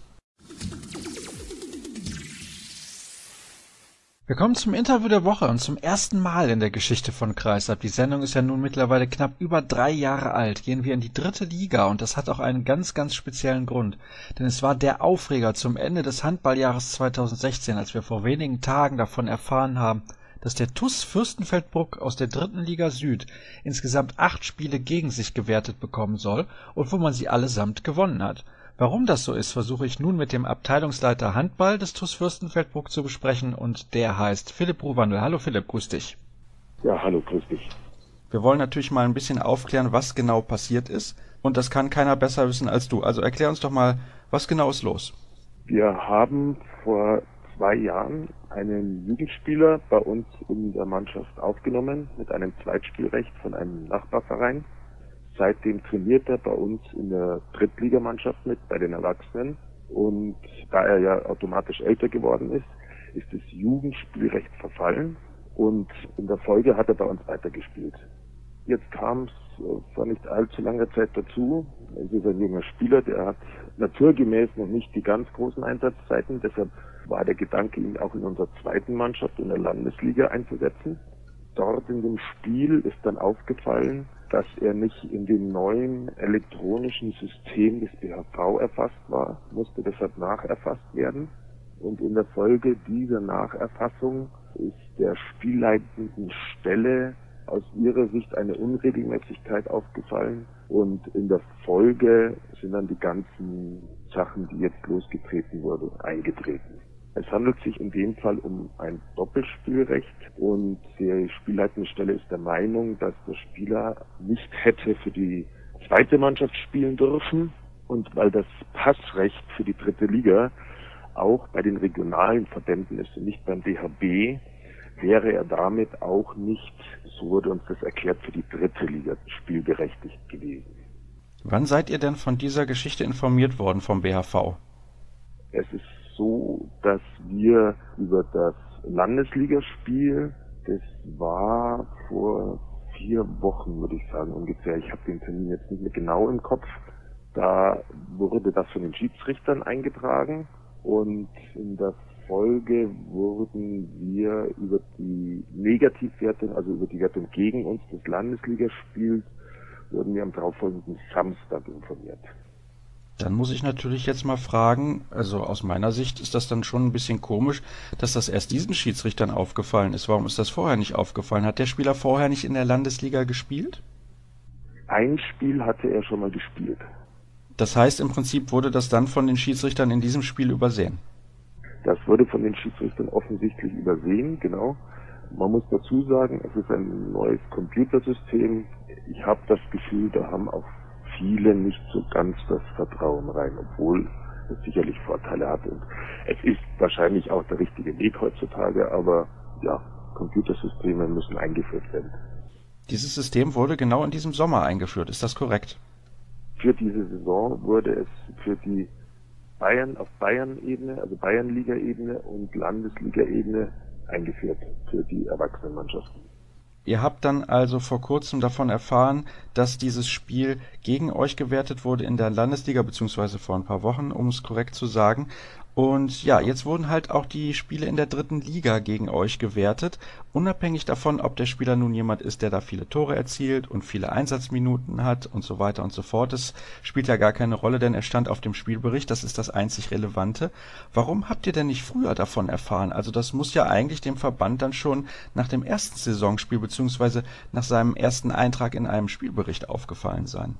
Wir kommen zum Interview der Woche und zum ersten Mal in der Geschichte von Kreisab. Die Sendung ist ja nun mittlerweile knapp über 3 Jahre alt. Gehen wir in die 3. Liga und das hat auch einen ganz, ganz speziellen Grund. Denn es war der Aufreger zum Ende des Handballjahres 2016, als wir vor wenigen Tagen davon erfahren haben, dass der TuS Fürstenfeldbruck aus der 3. Liga Süd insgesamt 8 Spiele gegen sich gewertet bekommen soll und wo man sie allesamt gewonnen hat. Warum das so ist, versuche ich nun mit dem Abteilungsleiter Handball des TuS Fürstenfeldbruck zu besprechen und der heißt Philipp Ruhwandel. Hallo Philipp, grüß dich. Ja, hallo, grüß dich. Wir wollen natürlich mal ein bisschen aufklären, was genau passiert ist und das kann keiner besser wissen als du. Also erklär uns doch mal, was genau ist los? Wir haben vor 2 Jahren einen Jugendspieler bei uns in der Mannschaft aufgenommen mit einem Zweitspielrecht von einem Nachbarverein. Seitdem trainiert er bei uns in der Drittligamannschaft mit, bei den Erwachsenen. Und da er ja automatisch älter geworden ist, ist das Jugendspielrecht verfallen. Und in der Folge hat er bei uns weitergespielt. Jetzt kam es vor nicht allzu langer Zeit dazu. Es ist ein junger Spieler, der hat naturgemäß noch nicht die ganz großen Einsatzzeiten. Deshalb war der Gedanke, ihn auch in unserer zweiten Mannschaft in der Landesliga einzusetzen. Dort in dem Spiel ist dann aufgefallen, dass er nicht in dem neuen elektronischen System des BHV erfasst war, musste deshalb nacherfasst werden. Und in der Folge dieser Nacherfassung ist der spielleitenden Stelle aus ihrer Sicht eine Unregelmäßigkeit aufgefallen. Und in der Folge sind dann die ganzen Sachen, die jetzt losgetreten wurden, eingetreten. Es handelt sich in dem Fall um ein Doppelspielrecht und die spielleitende Stelle ist der Meinung, dass der Spieler nicht hätte für die zweite Mannschaft spielen dürfen und weil das Passrecht für die 3. Liga auch bei den regionalen Verbänden ist und nicht beim DHB, wäre er damit auch nicht, so wurde uns das erklärt, für die 3. Liga spielberechtigt gewesen. Wann seid ihr denn von dieser Geschichte informiert worden vom BHV? Es ist so, dass wir über das Landesligaspiel, das war vor 4 Wochen, würde ich sagen, ungefähr. Ich habe den Termin jetzt nicht mehr genau im Kopf. Da wurde das von den Schiedsrichtern eingetragen und in der Folge wurden wir über die Negativwertung, also über die Wertung gegen uns des Landesligaspiels, wurden wir am darauffolgenden Samstag informiert. Dann muss ich natürlich jetzt mal fragen, also aus meiner Sicht ist das dann schon ein bisschen komisch, dass das erst diesen Schiedsrichtern aufgefallen ist. Warum ist das vorher nicht aufgefallen? Hat der Spieler vorher nicht in der Landesliga gespielt? Ein Spiel hatte er schon mal gespielt. Das heißt, im Prinzip wurde das dann von den Schiedsrichtern in diesem Spiel übersehen. Das wurde von den Schiedsrichtern offensichtlich übersehen, genau. Man muss dazu sagen, es ist ein neues Computersystem. Ich habe das Gefühl, da haben auch viele nicht so ganz das Vertrauen rein, obwohl es sicherlich Vorteile hat. Und es ist wahrscheinlich auch der richtige Weg heutzutage, aber ja, Computersysteme müssen eingeführt werden. Dieses System wurde genau in diesem Sommer eingeführt, ist das korrekt? Für diese Saison wurde es für die auf Bayern-Ebene, also Bayernliga-Ebene und Landesliga-Ebene eingeführt für die Erwachsenenmannschaften. Ihr habt dann also vor kurzem davon erfahren, dass dieses Spiel gegen euch gewertet wurde in der Landesliga, beziehungsweise vor ein paar Wochen, um es korrekt zu sagen. Und ja, jetzt wurden halt auch die Spiele in der dritten Liga gegen euch gewertet, unabhängig davon, ob der Spieler nun jemand ist, der da viele Tore erzielt und viele Einsatzminuten hat und so weiter und so fort. Das spielt ja gar keine Rolle, denn er stand auf dem Spielbericht, das ist das einzig Relevante. Warum habt ihr denn nicht früher davon erfahren? Also das muss ja eigentlich dem Verband dann schon nach dem ersten Saisonspiel beziehungsweise nach seinem ersten Eintrag in einem Spielbericht aufgefallen sein.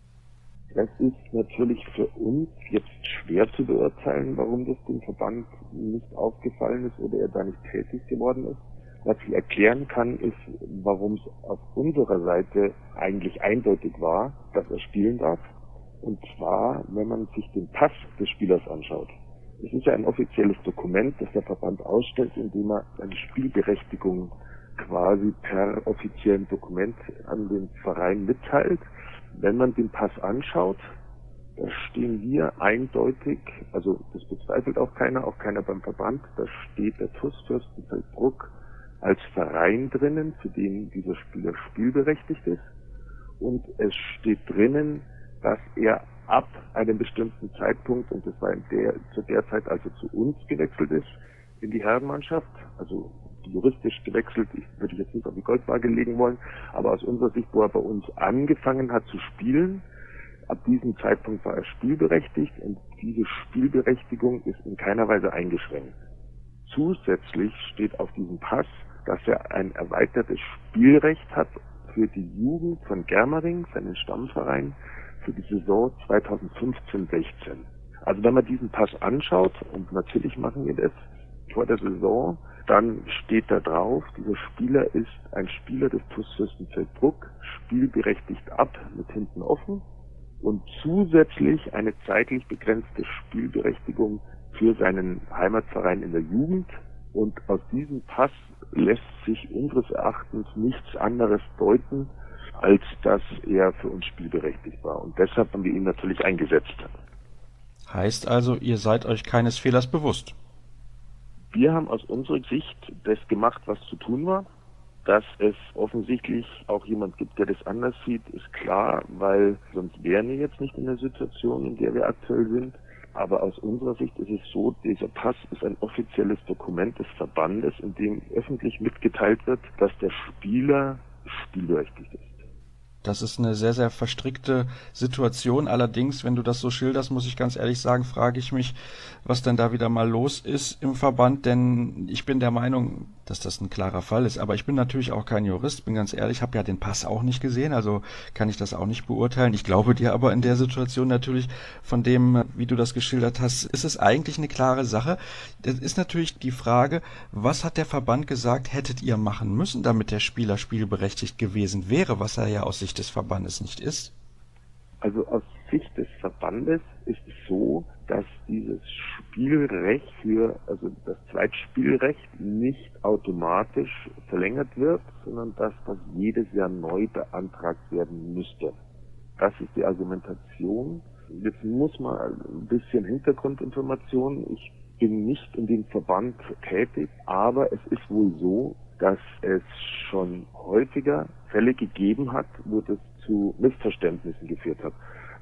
Das ist natürlich für uns jetzt schwer zu beurteilen, warum das dem Verband nicht aufgefallen ist oder er da nicht tätig geworden ist. Was ich erklären kann, ist, warum es auf unserer Seite eigentlich eindeutig war, dass er spielen darf. Und zwar, wenn man sich den Pass des Spielers anschaut. Es ist ja ein offizielles Dokument, das der Verband ausstellt, indem er eine Spielberechtigung quasi per offiziellen Dokument an den Verein mitteilt. Wenn man den Pass anschaut, da stehen wir eindeutig, also das bezweifelt auch keiner beim Verband, da steht der TuS Fürstenfeldbruck als Verein drinnen, für den dieser Spieler spielberechtigt ist. Und es steht drinnen, dass er ab einem bestimmten Zeitpunkt, und das war zu der Zeit, als er zu uns gewechselt ist, in die Herrenmannschaft, also juristisch gewechselt, würde ich jetzt nicht auf die Goldwaage legen wollen, aber aus unserer Sicht, wo er bei uns angefangen hat zu spielen, ab diesem Zeitpunkt war er spielberechtigt und diese Spielberechtigung ist in keiner Weise eingeschränkt. Zusätzlich steht auf diesem Pass, dass er ein erweitertes Spielrecht hat für die Jugend von Germering, seinen Stammverein, für die Saison 2015-16. Also wenn man diesen Pass anschaut, und natürlich machen wir das vor der Saison, dann steht da drauf, dieser Spieler ist ein Spieler des TuS Fürstenfeldbruck, spielberechtigt ab, mit hinten offen und zusätzlich eine zeitlich begrenzte Spielberechtigung für seinen Heimatverein in der Jugend. Und aus diesem Pass lässt sich unseres Erachtens nichts anderes deuten, als dass er für uns spielberechtigt war. Und deshalb haben wir ihn natürlich eingesetzt. Heißt also, ihr seid euch keines Fehlers bewusst? Wir haben aus unserer Sicht das gemacht, was zu tun war. Dass es offensichtlich auch jemand gibt, der das anders sieht, ist klar, weil sonst wären wir jetzt nicht in der Situation, in der wir aktuell sind. Aber aus unserer Sicht ist es so, dieser Pass ist ein offizielles Dokument des Verbandes, in dem öffentlich mitgeteilt wird, dass der Spieler spielberechtigt ist. Das ist eine sehr, sehr verstrickte Situation. Allerdings, wenn du das so schilderst, muss ich ganz ehrlich sagen, frage ich mich, was denn da wieder mal los ist im Verband. Denn ich bin der Meinung, dass das ein klarer Fall ist. Aber ich bin natürlich auch kein Jurist, bin ganz ehrlich, habe ja den Pass auch nicht gesehen, also kann ich das auch nicht beurteilen. Ich glaube dir aber in der Situation natürlich, von dem, wie du das geschildert hast, ist es eigentlich eine klare Sache. Das ist natürlich die Frage, was hat der Verband gesagt, hättet ihr machen müssen, damit der Spieler spielberechtigt gewesen wäre, was er ja aus Sicht des Verbandes nicht ist? Also aus Sicht des Verbandes ist es so, dass dieses Spielrecht also das Zweitspielrecht nicht automatisch verlängert wird, sondern dass das jedes Jahr neu beantragt werden müsste. Das ist die Argumentation. Jetzt muss man ein bisschen Hintergrundinformation. Ich bin nicht in dem Verband tätig, aber es ist wohl so, dass es schon häufiger Fälle gegeben hat, wo das zu Missverständnissen geführt hat.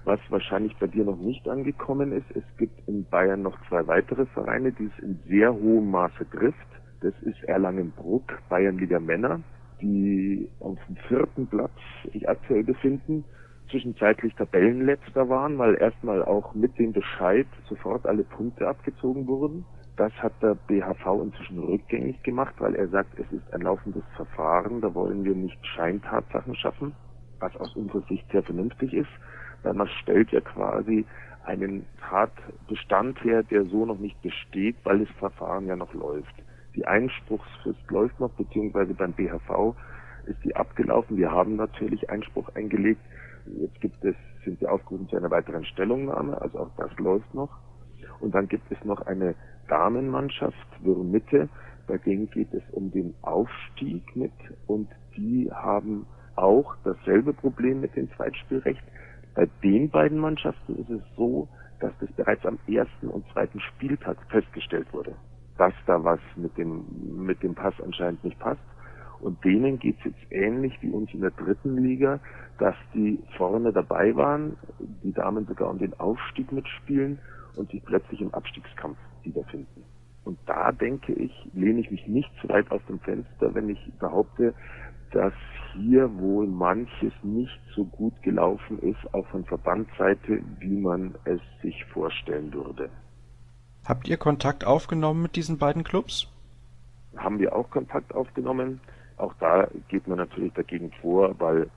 Was wahrscheinlich bei dir noch nicht angekommen ist, es gibt in Bayern noch 2 weitere Vereine, die es in sehr hohem Maße trifft. Das ist Erlangen-Bruck, Bayernliga Männer, die auf dem 4. Platz sich aktuell befinden, zwischenzeitlich Tabellenletzter waren, weil erstmal auch mit dem Bescheid sofort alle Punkte abgezogen wurden. Das hat der BHV inzwischen rückgängig gemacht, weil er sagt, es ist ein laufendes Verfahren, da wollen wir nicht Scheintatsachen schaffen, was aus unserer Sicht sehr vernünftig ist, weil man stellt ja quasi einen Tatbestand her, der so noch nicht besteht, weil das Verfahren ja noch läuft. Die Einspruchsfrist läuft noch, beziehungsweise beim BHV ist die abgelaufen. Wir haben natürlich Einspruch eingelegt. Jetzt sind wir aufgerufen zu einer weiteren Stellungnahme, also auch das läuft noch. Und dann gibt es noch eine Damenmannschaft, Würm-Mitte, dagegen geht es um den Aufstieg mit und die haben auch dasselbe Problem mit dem Zweitspielrecht. Bei den beiden Mannschaften ist es so, dass das bereits am 1. und 2. Spieltag festgestellt wurde, dass da was mit dem Pass anscheinend nicht passt. Und denen geht es jetzt ähnlich wie uns in der 3. Liga, dass die vorne dabei waren, die Damen sogar um den Aufstieg mitspielen und sich plötzlich im Abstiegskampf wiederfinden. Und da denke ich, lehne ich mich nicht zu weit aus dem Fenster, wenn ich behaupte, dass hier wohl manches nicht so gut gelaufen ist, auch von Verbandsseite, wie man es sich vorstellen würde. Habt ihr Kontakt aufgenommen mit diesen beiden Clubs? Haben wir auch Kontakt aufgenommen. Auch da geht man natürlich dagegen vor, weil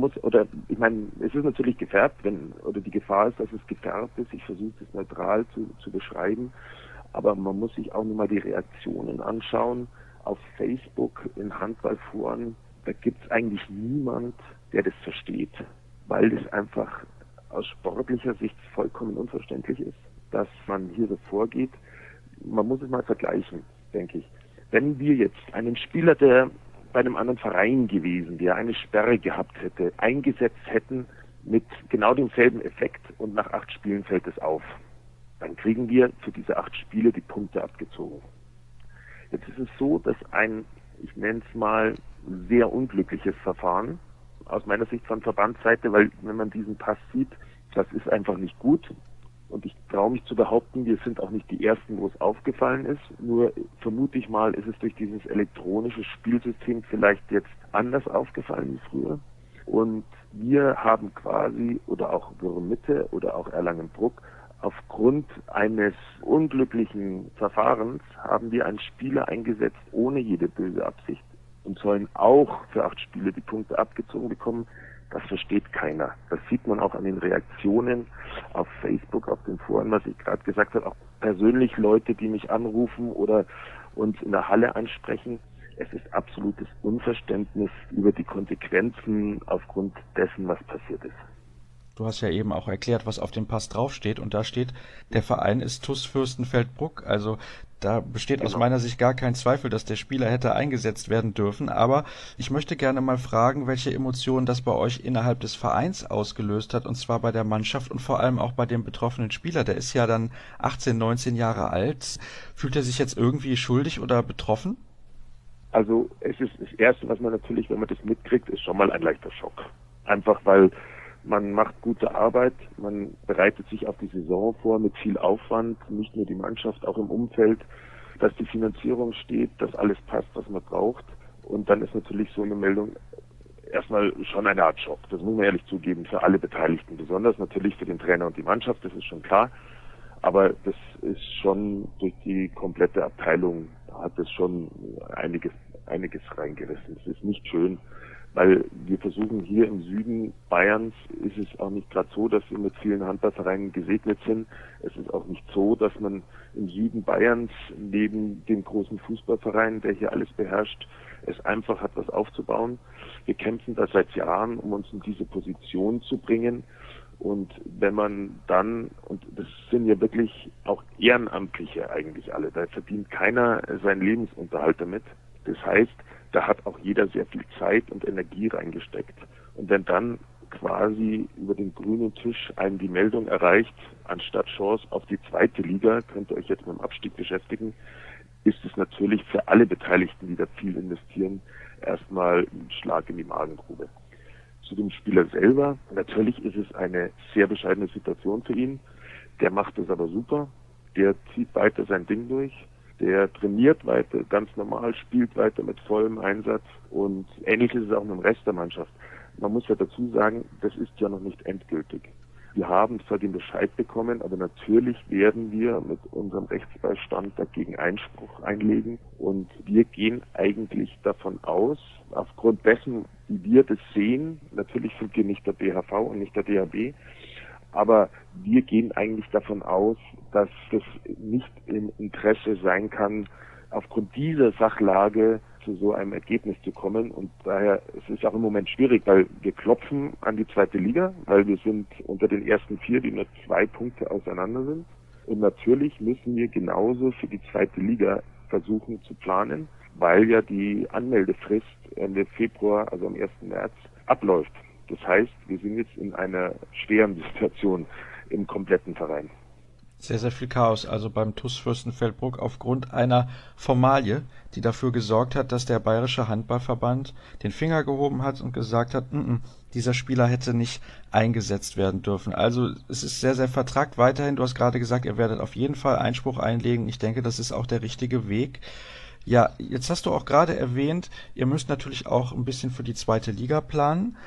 es ist natürlich gefärbt, die Gefahr ist, dass es gefärbt ist. Ich versuche es neutral zu beschreiben, aber man muss sich auch nur mal die Reaktionen anschauen. Auf Facebook, in Handballforen, da gibt es eigentlich niemand, der das versteht, weil das einfach aus sportlicher Sicht vollkommen unverständlich ist, dass man hier so vorgeht. Man muss es mal vergleichen, denke ich. Wenn wir jetzt einen Spieler, der bei einem anderen Verein gewesen, der eine Sperre gehabt hätte, eingesetzt hätten mit genau demselben Effekt und nach 8 Spielen fällt es auf, dann kriegen wir für diese 8 Spiele die Punkte abgezogen. Jetzt ist es so, dass ich nenne es mal, sehr unglückliches Verfahren, aus meiner Sicht von Verbandsseite, weil wenn man diesen Pass sieht, das ist einfach nicht gut. Und ich traue mich zu behaupten, wir sind auch nicht die Ersten, wo es aufgefallen ist. Nur vermute ich mal, ist es durch dieses elektronische Spielsystem vielleicht jetzt anders aufgefallen wie früher. Und wir haben quasi, oder auch Würm-Mitte oder auch Erlangen-Bruck, aufgrund eines unglücklichen Verfahrens haben wir einen Spieler eingesetzt ohne jede böse Absicht und sollen auch für 8 Spiele die Punkte abgezogen bekommen. Das versteht keiner. Das sieht man auch an den Reaktionen auf Facebook, auf den Foren, was ich gerade gesagt habe. Auch persönlich Leute, die mich anrufen oder uns in der Halle ansprechen. Es ist absolutes Unverständnis über die Konsequenzen aufgrund dessen, was passiert ist. Du hast ja eben auch erklärt, was auf dem Pass draufsteht. Und da steht, der Verein ist TuS Fürstenfeldbruck. Also da besteht aus meiner Sicht gar kein Zweifel, dass der Spieler hätte eingesetzt werden dürfen. Aber ich möchte gerne mal fragen, welche Emotionen das bei euch innerhalb des Vereins ausgelöst hat. Und zwar bei der Mannschaft und vor allem auch bei dem betroffenen Spieler. Der ist ja dann 18, 19 Jahre alt. Fühlt er sich jetzt irgendwie schuldig oder betroffen? Also es ist das Erste, was man natürlich, wenn man das mitkriegt, ist schon mal ein leichter Schock. Einfach weil man macht gute Arbeit, man bereitet sich auf die Saison vor mit viel Aufwand, nicht nur die Mannschaft, auch im Umfeld, dass die Finanzierung steht, dass alles passt, was man braucht. Und dann ist natürlich so eine Meldung erstmal schon eine Art Schock. Das muss man ehrlich zugeben, für alle Beteiligten, besonders natürlich für den Trainer und die Mannschaft, das ist schon klar. Aber das ist schon durch die komplette Abteilung, hat es schon einiges reingerissen. Es ist nicht schön. Weil wir versuchen hier im Süden Bayerns, ist es auch nicht gerade so, dass wir mit vielen Handballvereinen gesegnet sind. Es ist auch nicht so, dass man im Süden Bayerns neben dem großen Fußballverein, der hier alles beherrscht, es einfach hat, was aufzubauen. Wir kämpfen da seit Jahren, um uns in diese Position zu bringen. Und wenn man dann, und das sind ja wirklich auch Ehrenamtliche eigentlich alle, da verdient keiner seinen Lebensunterhalt damit. Das heißt, da hat auch jeder sehr viel Zeit und Energie reingesteckt. Und wenn dann quasi über den grünen Tisch einen die Meldung erreicht, anstatt Chance auf die 2. Liga, könnt ihr euch jetzt mit dem Abstieg beschäftigen, ist es natürlich für alle Beteiligten, die da viel investieren, erstmal ein Schlag in die Magengrube. Zu dem Spieler selber. Natürlich ist es eine sehr bescheidene Situation für ihn. Der macht es aber super. Der zieht weiter sein Ding durch. Der trainiert weiter ganz normal, spielt weiter mit vollem Einsatz und ähnlich ist es auch mit dem Rest der Mannschaft. Man muss ja dazu sagen, das ist ja noch nicht endgültig. Wir haben zwar den Bescheid bekommen, aber natürlich werden wir mit unserem Rechtsbeistand dagegen Einspruch einlegen und wir gehen eigentlich davon aus, aufgrund dessen, wie wir das sehen, natürlich sind wir nicht der BHV und nicht der DHB, aber wir gehen eigentlich davon aus, dass das nicht im Interesse sein kann, aufgrund dieser Sachlage zu so einem Ergebnis zu kommen. Und daher es ist auch im Moment schwierig, weil wir klopfen an die zweite Liga, weil wir sind unter den ersten 4, die nur 2 Punkte auseinander sind. Und natürlich müssen wir genauso für die zweite Liga versuchen zu planen, weil ja die Anmeldefrist Ende Februar, also am 1. März, abläuft. Das heißt, wir sind jetzt in einer schweren Situation im kompletten Verein. Sehr, sehr viel Chaos, also beim TuS Fürstenfeldbruck aufgrund einer Formalie, die dafür gesorgt hat, dass der Bayerische Handballverband den Finger gehoben hat und gesagt hat, dieser Spieler hätte nicht eingesetzt werden dürfen. Also es ist sehr, sehr vertrackt weiterhin. Du hast gerade gesagt, ihr werdet auf jeden Fall Einspruch einlegen. Ich denke, das ist auch der richtige Weg. Ja, jetzt hast du auch gerade erwähnt, ihr müsst natürlich auch ein bisschen für die zweite Liga planen.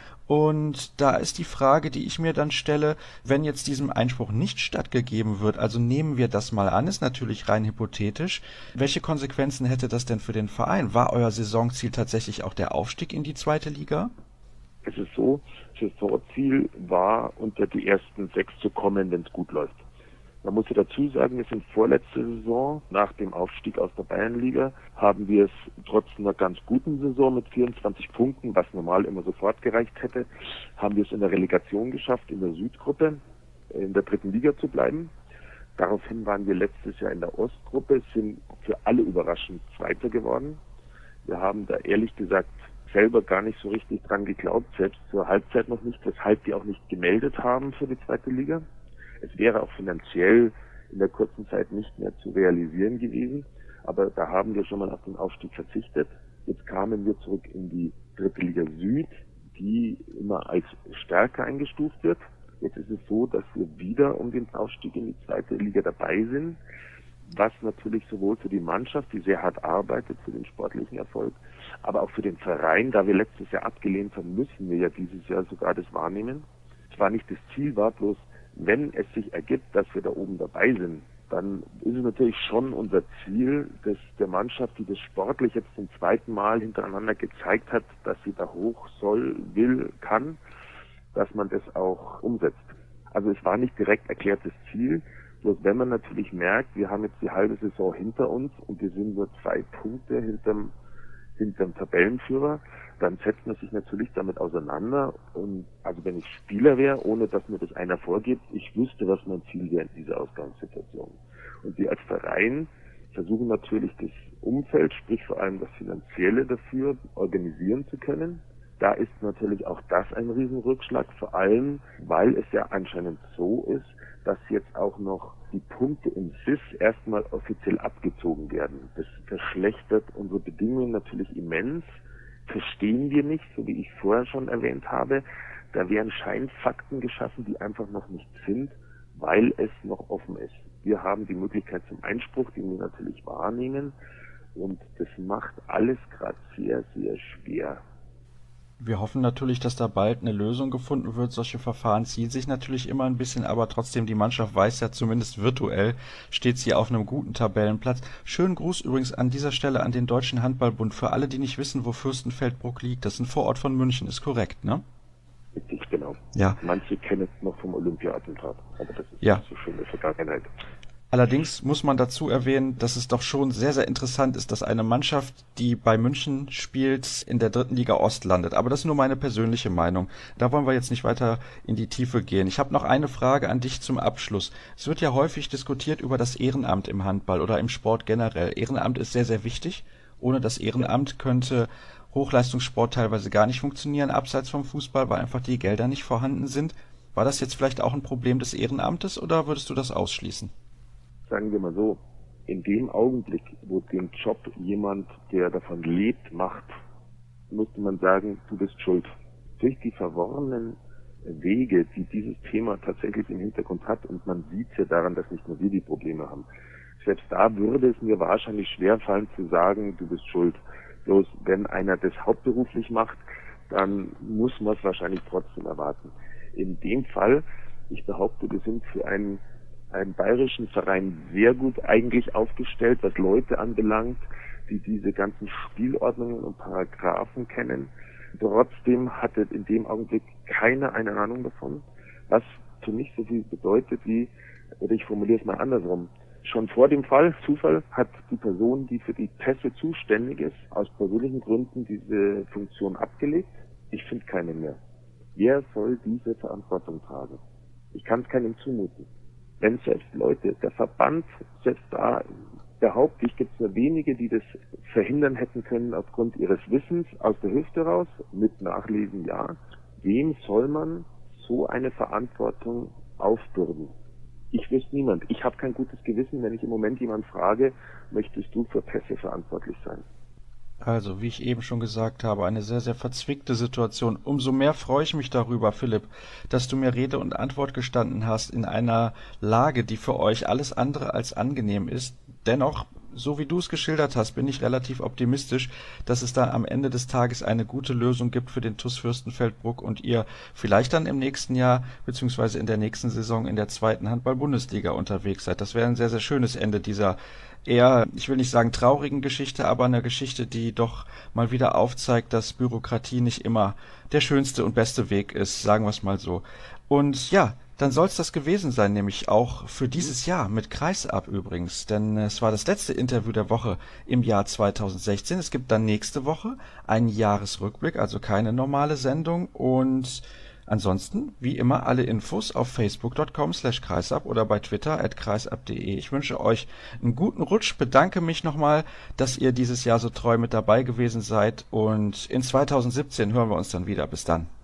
Und da ist die Frage, die ich mir dann stelle, wenn jetzt diesem Einspruch nicht stattgegeben wird, also nehmen wir das mal an, ist natürlich rein hypothetisch, welche Konsequenzen hätte das denn für den Verein? War euer Saisonziel tatsächlich auch der Aufstieg in die zweite Liga? Es ist so, Saisonziel war, unter die ersten 6 zu kommen, wenn es gut läuft. Man muss ja dazu sagen, wir sind vorletzte Saison, nach dem Aufstieg aus der Bayernliga, haben wir es trotz einer ganz guten Saison mit 24 Punkten, was normal immer sofort gereicht hätte, haben wir es in der Relegation geschafft, in der Südgruppe, in der 3. Liga zu bleiben. Daraufhin waren wir letztes Jahr in der Ostgruppe, sind für alle überraschend Zweiter geworden. Wir haben da ehrlich gesagt selber gar nicht so richtig dran geglaubt, selbst zur Halbzeit noch nicht, weshalb die auch nicht gemeldet haben für die zweite Liga. Es wäre auch finanziell in der kurzen Zeit nicht mehr zu realisieren gewesen, aber da haben wir schon mal auf den Aufstieg verzichtet. Jetzt kamen wir zurück in die 3. Liga Süd, die immer als stärker eingestuft wird. Jetzt ist es so, dass wir wieder um den Aufstieg in die 2. Liga dabei sind, was natürlich sowohl für die Mannschaft, die sehr hart arbeitet, für den sportlichen Erfolg, aber auch für den Verein, da wir letztes Jahr abgelehnt haben, müssen wir ja dieses Jahr sogar das wahrnehmen. Zwar nicht das Ziel war, bloß wenn es sich ergibt, dass wir da oben dabei sind, dann ist es natürlich schon unser Ziel, dass der Mannschaft, die das sportlich jetzt zum 2. Mal hintereinander gezeigt hat, dass sie da hoch soll, will, kann, dass man das auch umsetzt. Also es war nicht direkt erklärtes Ziel, bloß wenn man natürlich merkt, wir haben jetzt die halbe Saison hinter uns und wir sind nur 2 Punkte hinterm Tabellenführer, dann setzt man sich natürlich damit auseinander. Und also wenn ich Spieler wäre, ohne dass mir das einer vorgibt, ich wüsste, was mein Ziel wäre in dieser Ausgangssituation. Und wir als Verein versuchen natürlich das Umfeld, sprich vor allem das Finanzielle dafür, organisieren zu können. Da ist natürlich auch das ein Riesenrückschlag, vor allem, weil es ja anscheinend so ist, dass jetzt auch noch die Punkte im SIS erstmal offiziell abgezogen werden. Das verschlechtert unsere Bedingungen natürlich immens. Verstehen wir nicht, so wie ich vorher schon erwähnt habe. Da werden Scheinfakten geschaffen, die einfach noch nicht sind, weil es noch offen ist. Wir haben die Möglichkeit zum Einspruch, den wir natürlich wahrnehmen. Und das macht alles gerade sehr, sehr schwer. Wir hoffen natürlich, dass da bald eine Lösung gefunden wird. Solche Verfahren ziehen sich natürlich immer ein bisschen, aber trotzdem, die Mannschaft weiß ja zumindest virtuell, steht sie auf einem guten Tabellenplatz. Schönen Gruß übrigens an dieser Stelle an den Deutschen Handballbund. Für alle, die nicht wissen, wo Fürstenfeldbruck liegt, das ist ein Vorort von München, ist korrekt, ne? Richtig, genau. Ja. Manche kennen es noch vom Olympia-Attentat, aber das ist Ja. so schön in der Vergangenheit. Allerdings muss man dazu erwähnen, dass es doch schon sehr, sehr interessant ist, dass eine Mannschaft, die bei München spielt, in der 3. Liga Ost landet. Aber das ist nur meine persönliche Meinung. Da wollen wir jetzt nicht weiter in die Tiefe gehen. Ich habe noch eine Frage an dich zum Abschluss. Es wird ja häufig diskutiert über das Ehrenamt im Handball oder im Sport generell. Ehrenamt ist sehr, sehr wichtig. Ohne das Ehrenamt könnte Hochleistungssport teilweise gar nicht funktionieren, abseits vom Fußball, weil einfach die Gelder nicht vorhanden sind. War das jetzt vielleicht auch ein Problem des Ehrenamtes oder würdest du das ausschließen? Sagen wir mal so, in dem Augenblick, wo den Job jemand, der davon lebt, macht, müsste man sagen, du bist schuld. durch die verworrenen Wege, die dieses Thema tatsächlich im Hintergrund hat, und man sieht ja daran, dass nicht nur wir die Probleme haben. Selbst da würde es mir wahrscheinlich schwerfallen zu sagen, du bist schuld. Bloß wenn einer das hauptberuflich macht, dann muss man es wahrscheinlich trotzdem erwarten. In dem Fall, ich behaupte, wir sind für einen bayerischen Verein sehr gut eigentlich aufgestellt, was Leute anbelangt, die diese ganzen Spielordnungen und Paragraphen kennen. Trotzdem hatte in dem Augenblick keiner eine Ahnung davon, was für mich so viel bedeutet wie, oder ich formuliere es mal andersrum, schon vor dem Zufall hat die Person, die für die Pässe zuständig ist, aus persönlichen Gründen diese Funktion abgelegt. Ich finde keinen mehr. Wer soll diese Verantwortung tragen? Ich kann es keinem zumuten. Wenn selbst Leute, der Verband, selbst da behaupte ich, gibt es nur wenige, die das verhindern hätten können aufgrund ihres Wissens aus der Hüfte raus, mit Nachlesen ja. Wem soll man so eine Verantwortung aufbürden? Ich wüsste niemand. Ich habe kein gutes Gewissen, wenn ich im Moment jemand frage, möchtest du für Pässe verantwortlich sein? Also, wie ich eben schon gesagt habe, eine sehr, sehr verzwickte Situation. Umso mehr freue ich mich darüber, Philipp, dass du mir Rede und Antwort gestanden hast in einer Lage, die für euch alles andere als angenehm ist. Dennoch, so wie du es geschildert hast, bin ich relativ optimistisch, dass es da am Ende des Tages eine gute Lösung gibt für den TuS Fürstenfeldbruck und ihr vielleicht dann im nächsten Jahr beziehungsweise in der nächsten Saison in der 2. Handball-Bundesliga unterwegs seid. Das wäre ein sehr, sehr schönes Ende dieser eher, ich will nicht sagen traurigen Geschichte, aber eine Geschichte, die doch mal wieder aufzeigt, dass Bürokratie nicht immer der schönste und beste Weg ist, sagen wir es mal so. Und ja, dann soll es das gewesen sein, nämlich auch für dieses Jahr mit Kreisab übrigens, denn es war das letzte Interview der Woche im Jahr 2016. Es gibt dann nächste Woche einen Jahresrückblick, also keine normale Sendung, und ansonsten, wie immer, alle Infos auf facebook.com/kreisab oder bei Twitter @kreisab.de. Ich wünsche euch einen guten Rutsch, bedanke mich nochmal, dass ihr dieses Jahr so treu mit dabei gewesen seid, und in 2017 hören wir uns dann wieder. Bis dann.